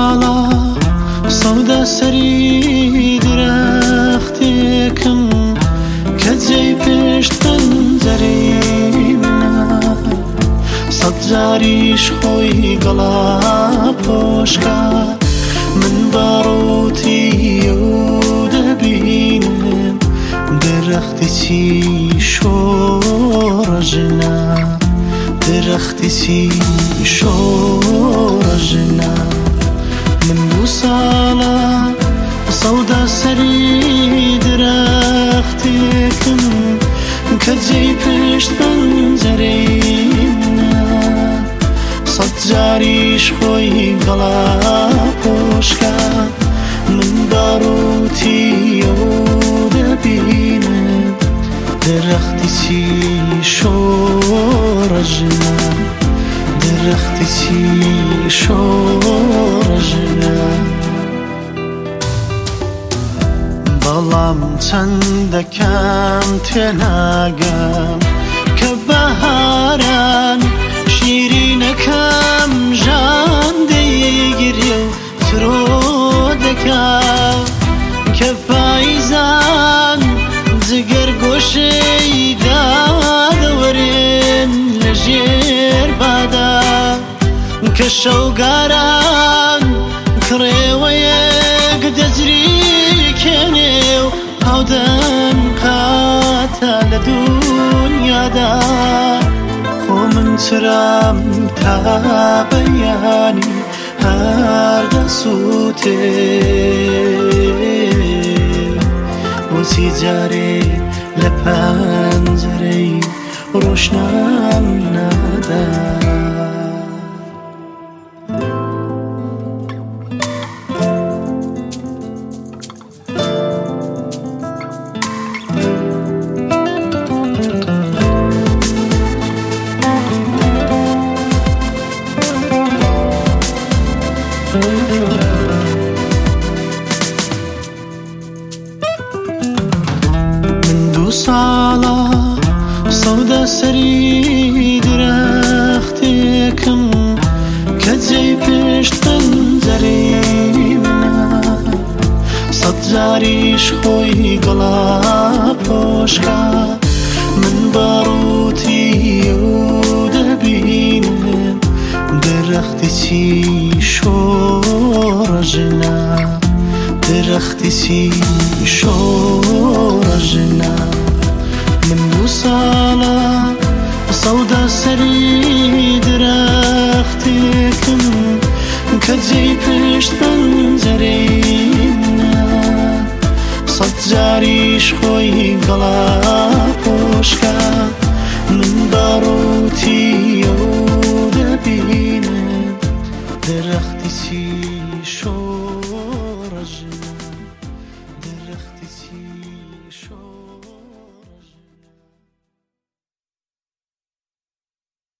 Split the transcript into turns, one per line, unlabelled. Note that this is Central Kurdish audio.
ساڵە سەودە سەری درەختێکم کە جێی پێشت پەنجەرەی منە سەد جاریش خۆی گەڵا پۆشکە من باڕووتی و دەبینم درەختی چی شۆڕەژنە درەختی چی شۆڕەژنە من دوو ساڵە سەودە سەری درەختێکم کە جێی پێشت پەنجەرەی منە سەد جاریش خۆی گەڵا پۆشکە من باڕووتی و دەبینم درەختی چی شۆڕەژنە درەختی چی شۆڕەژنە بەڵام چەندەکەم تێناگەم کە بەهاران شیرینەکەم ژان دەیگیرێ و ترۆ دەکا کە پاییزان جگەر گۆشەی دادەوەرێن لە ژێر بادا کە شەوگاران کڕێوەیەک دەجری کێنێ و هاودەن قاتە لە دونیادا خۆ من چرام تا بەیانی هەر دەسووتێ بۆچی جارێ لە پەنجەرەی ڕۆشنام نادا من دوو ساڵە سەودە سەری درەختێکم کە جێی پێشت پەنجەرەی منە سەد جاریش خۆی گەڵا پۆشکە من باڕووتی و دەبینم درەختی چی شۆڕەژنە درەختی چی شۆڕەژنە من دوو ساڵە سەودە سەری درەختێکم کە جێی پێشت پەنجەرەی منە سەد جاریش خۆی گەڵا